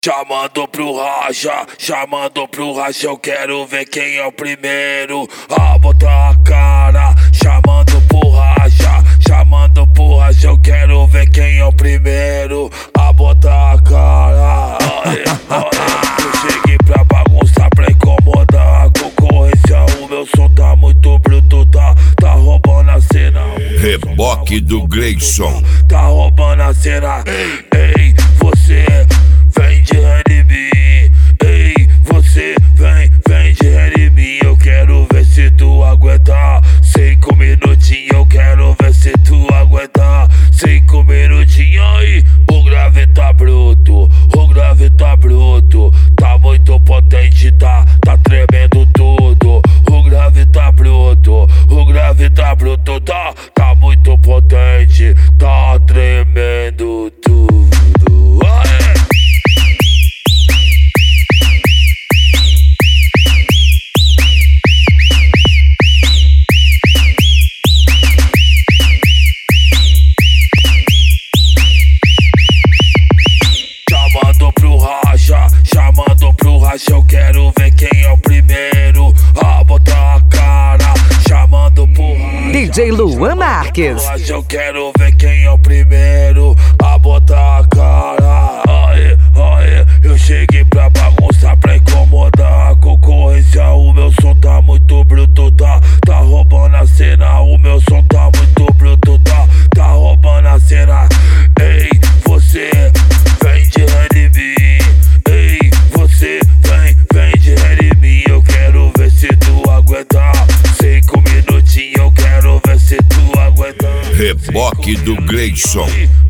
Chamando pro racha, eu quero ver quem é o primeiro a botar a cara. Chamando pro racha, eu quero ver quem é o primeiro a botar a cara. Eu cheguei pra bagunçar, pra incomodar a concorrência. O meu som tá muito bruto, tá roubando a cena. Reboque do Grayson. Tá roubando a cena. Ei, você vem de Renimi. Ei, você vem de Renimi. Eu quero ver se tu aguentar 5 minutinhos. Eu quero ver se tu aguentar 5 minutinhos. Aí, o grave tá bruto, tá muito potente, tá tremendo tudo. O grave tá bruto, tá muito potente, tá tremendo tudo. Aê! Chamando pro racha, eu quero ver quem é o primeiro a botar a cara. Chamando pro racha, DJ Luan Marques. Eu quero ver quem é o primeiro a botar a cara. Aê, eu cheguei pra bagunçar, pra incomodar a concorrência. O meu som tá muito bruto, tá roubando a cena. O meu som tá muito bruto, tá roubando a cena. Ei, você vem de Renimi. Ei, você vem de Renimi. Eu quero ver se tu aguentar 5 minutinhos. Eu quero ver se tu aguentar. Reboque do Grayson.